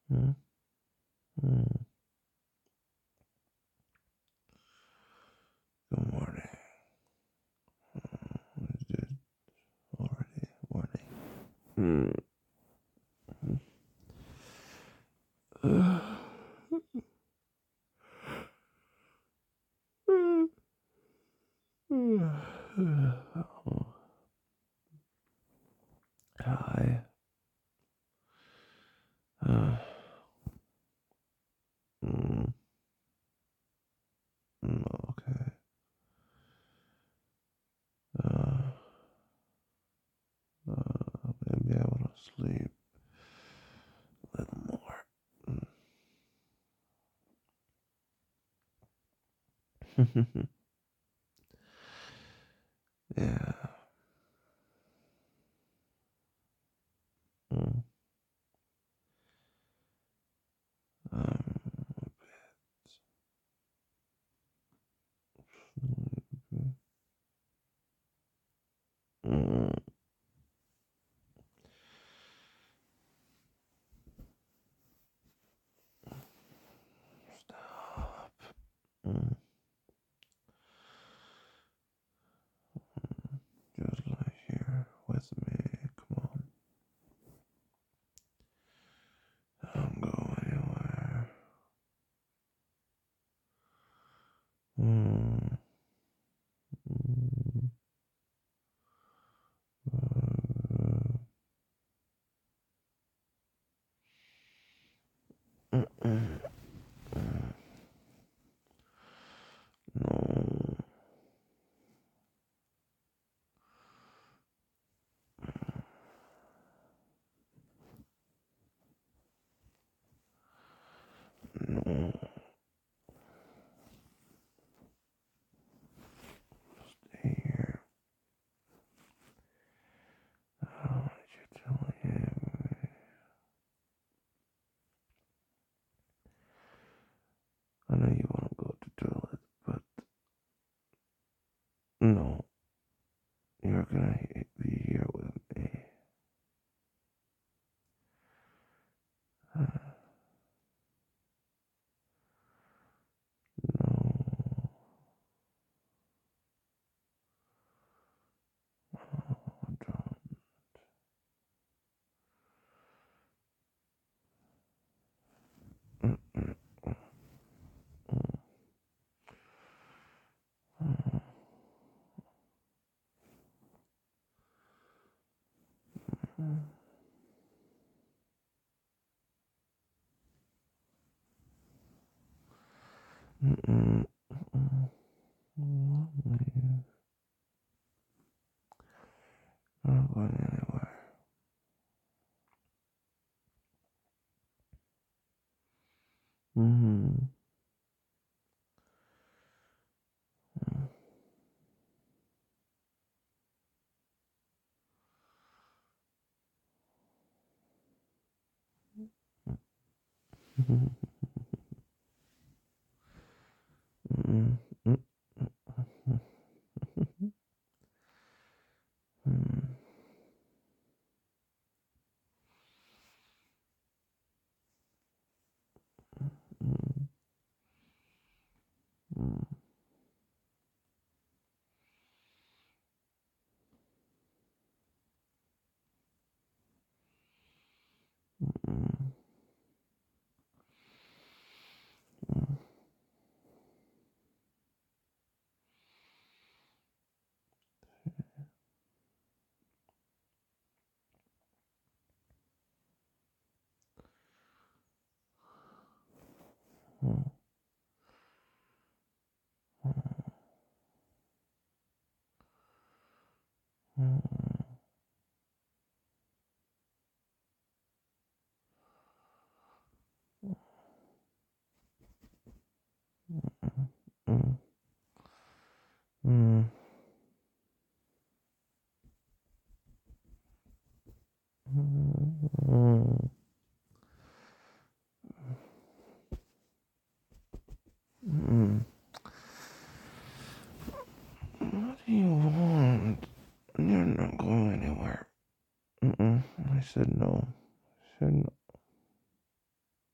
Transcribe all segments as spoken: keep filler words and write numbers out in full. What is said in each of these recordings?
Mm, mm. Good morning. Is it already morning? Mm. Hi. Uh, mm, mm, okay. Uh, uh, maybe I want to sleep a little more. Mm. Yeah. Mm. Um, mm, stop. Mm, just lie here with me. Come on. Don't go anywhere. Mm, mm, uh, mm, mm, no. No. Stay here. I don't want you to leave. I know you want to go to the toilet, but no. You're gonna be here with me. Uh, no. Oh, don't. Mm, mm, mm, mm, mm, mm, mm, mm. I'm not going anywhere. Mm-hmm. Mm-hmm. Mm-hmm. Mm-hmm. Mm-hmm. Mm-hmm. Mm. What do you want? You're not going anywhere. Mm-mm. I said no. I said no.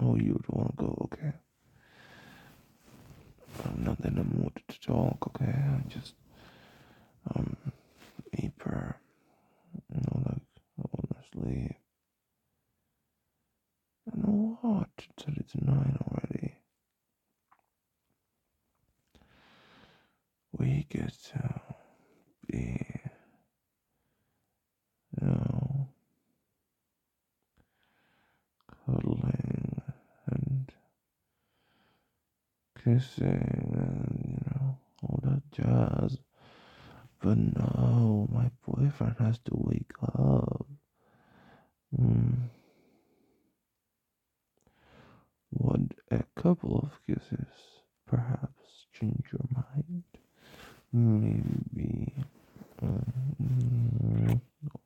Oh, you would want to go, okay. I'm not in the mood to talk, okay? I just, um, hyper, you know, like, I want to sleep. I know what? It's, it's nine already. We get to be, you know, cuddling and kissing and, you know, all that jazz. But no, my boyfriend has to wake up. Mm. Would a couple of kisses perhaps change your mind? Maybe. Mm,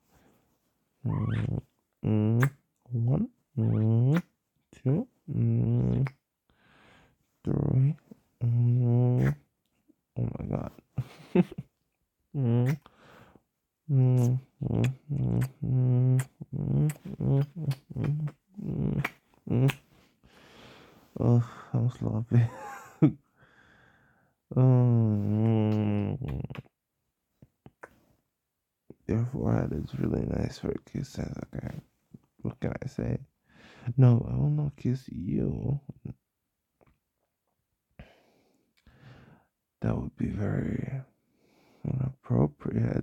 mm, mm, one, mm, two, mm, three. Mm, oh my god. Mm, mm, mm, mm, mm, mm, mm, mm, mm, mm. Oh, I'm sloppy. Um, your forehead is really nice for kisses, okay? What can I say? No, I will not kiss you. That would be very inappropriate.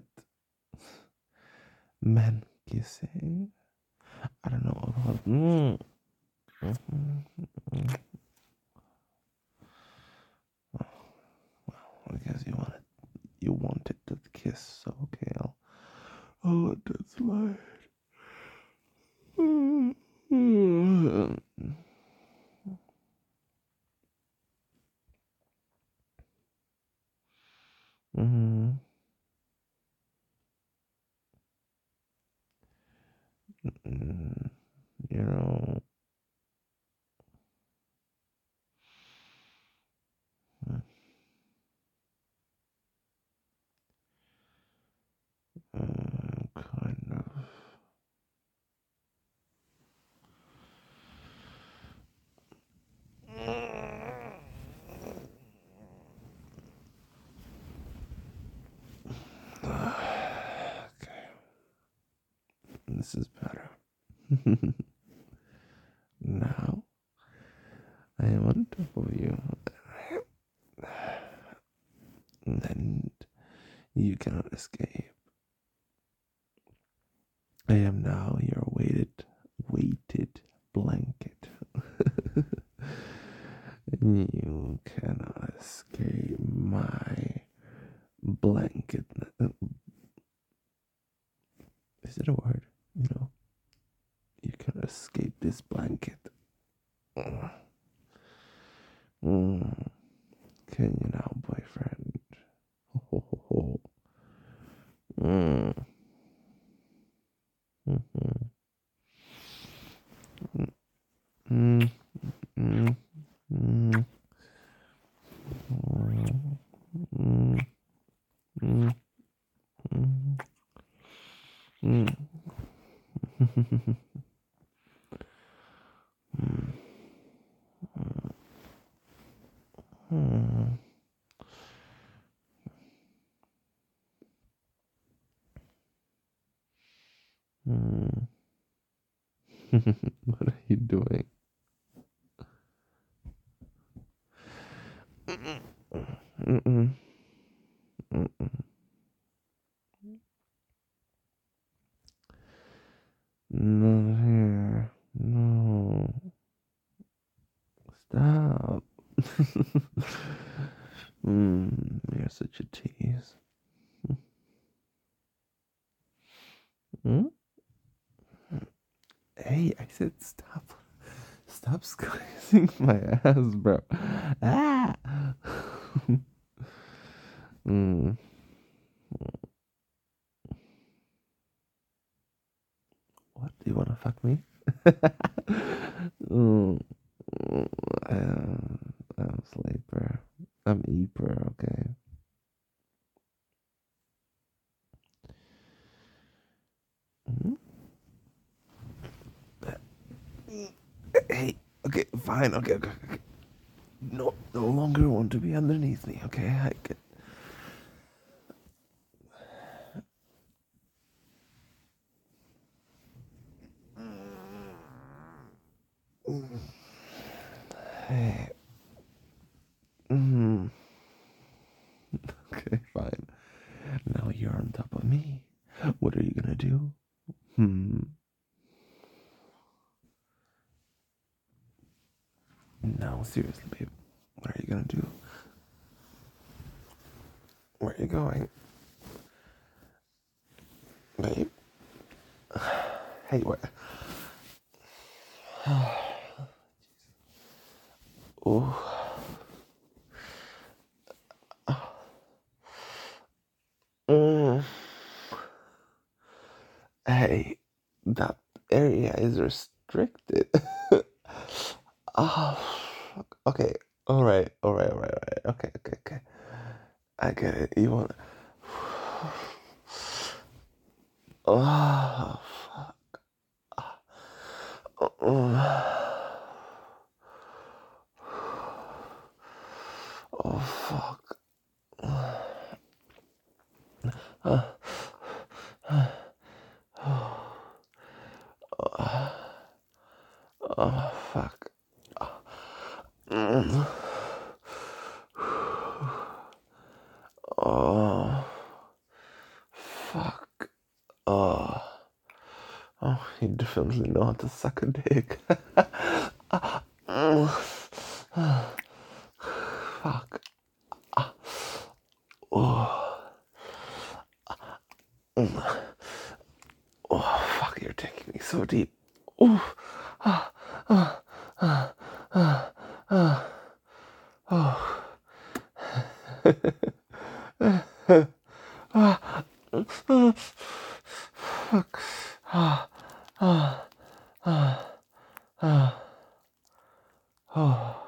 Men kissing? I don't know. Mm. Mm-hmm. Well, I guess you wanted you wanted the kiss, so okay, I'll, I'll let that slide. Mm-hmm. Mm, you know, uh, kind of. Okay, this is better. Now I am on top of you, and then you cannot escape. I am now your weighted, weighted blanket. You cannot escape my blanket. Is it a word? You know, you cannot escape this blanket. Mm. Can you now, boyfriend? Ho, ho, ho. Mm. Mm-hmm. Mm. Mm. Mm. Mm. Mm. Mm. Mm. Mm. Mm. What are you doing? Mm-mm. Mm-mm. Not here. No. Stop. Mm, you're such a tease. Mm? Hey, I said stop. Stop squeezing my ass, bro. Ah. mm. What? Do you want to fuck me? mm. I'm, I'm sleeper. I'm eeper, okay? Mm? Hey, okay. okay, fine. Okay, okay, okay. No, no longer want to be underneath me. Okay, I get. Hey. Mm. Okay, fine. Now you're on top of me. What are you gonna do? Hmm. No, seriously, babe. What are you gonna do? Where are you going? Babe? Hey, what? Oh. Mm. Hey, that area is restricted. Oh, fuck. Okay. All right. All right. All right. All right. Okay. Okay. Okay. I get it. You want? Oh, fuck. Oh, oh, fuck. Oh, fuck. Mm. Oh, fuck. Oh, oh, you definitely know how to suck a dick. Mm. Fuck. Oh, mm. Oh, fuck, you're taking me so deep. Oh, ah, ah, ah, ah, ah, oh. Ah, ah, fuck. Ah, ah, ah, ah, oh.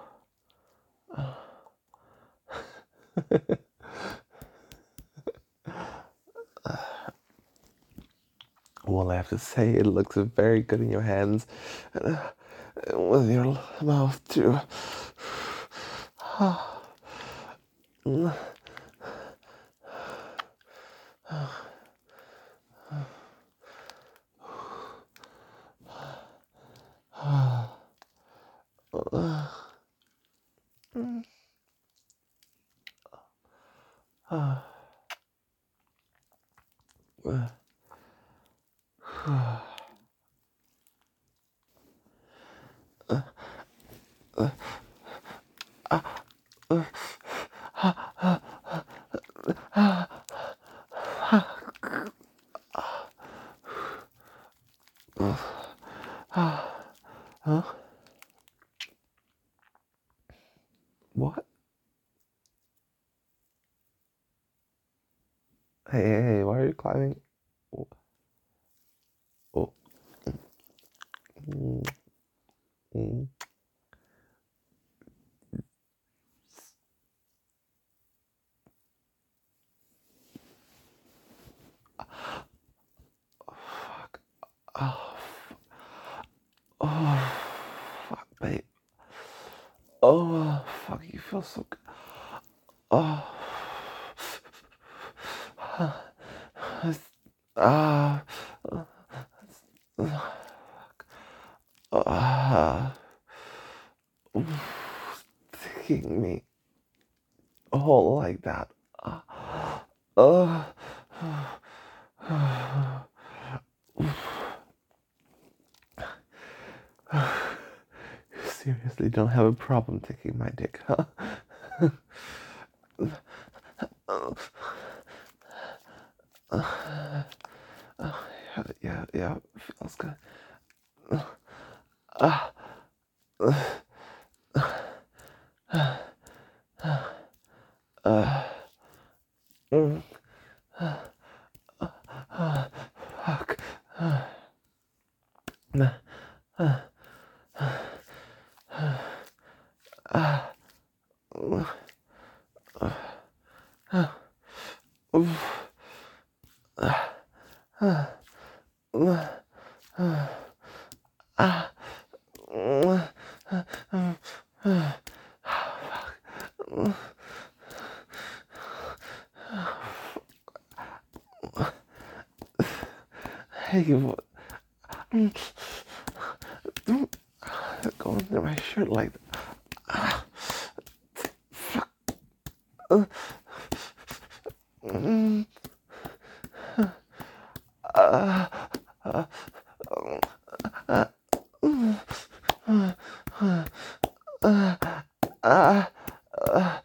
Well, I have to say, it looks very good in your hands. Uh, with your mouth, too. Huh? What? Hey, hey, hey, why are you climbing? Oh, oh. Mm, mm. Fuck. Oh, oh, fuck, babe. Oh, fuck, you feel so good. Oh. Ah. Ah. Taking me all like that. Ah. Uh, you seriously don't have a problem taking my dick, huh? Yeah, yeah, feels good. Ah. Uh. Mm. Fuck. Hey, what? Mm, don't go under my shirt like that. Ah, fuck. Uh, mm, uh, uh, uh, uh, uh, uh, uh,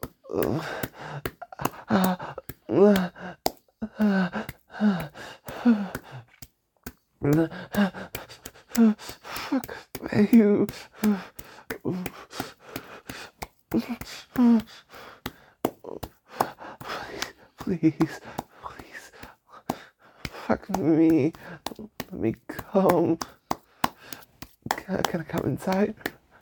Fuck you. Please, please, fuck me. Let me come. Can I, can I come inside?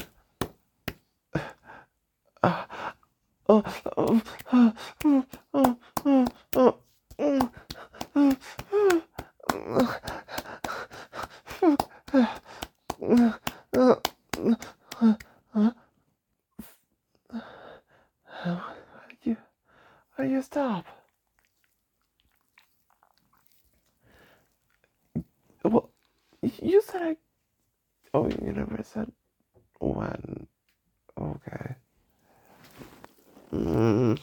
Uh, oh, oh, oh, oh, oh, oh, oh, oh, oh, oh, How do you, how do you stop? Well, you said I. Oh, you never said when. Okay. Mm.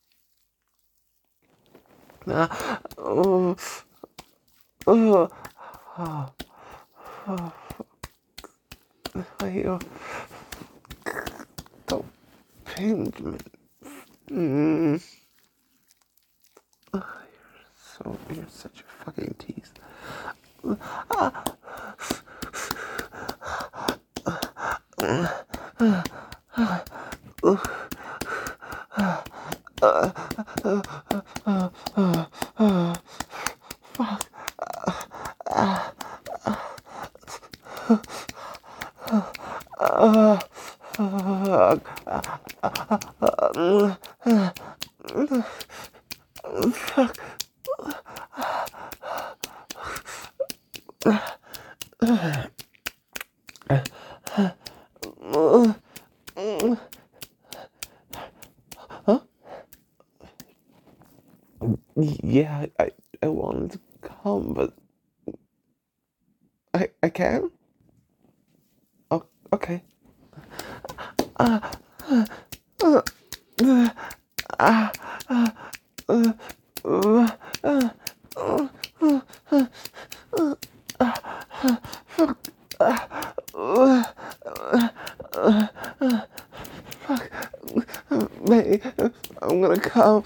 Ah, oh, oh, oh, oh, you don't pinch me. Mm. Oh, you're so you're such a fucking tease. Ah. Huh? Yeah, I, I wanted to come, but I, I can? Oh, okay. Ah, ah, ah, ah, ah, uh, uh, uh, uh, uh, uh, uh, fuck, ah, uh, uh, uh, uh, fuck, mate, I'm gonna come.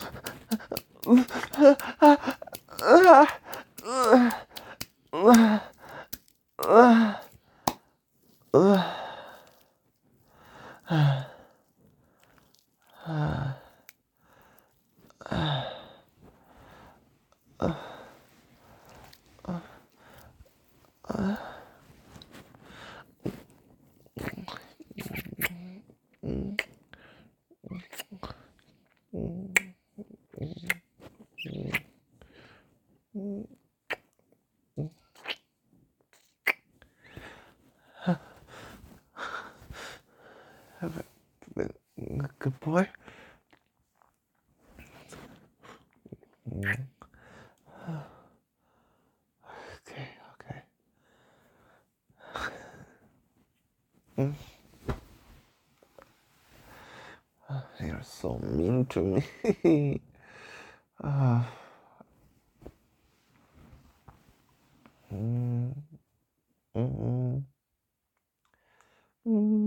Have I been a good boy? Okay, okay. Mm. You're so mean to me. uh, mm, mm, mm.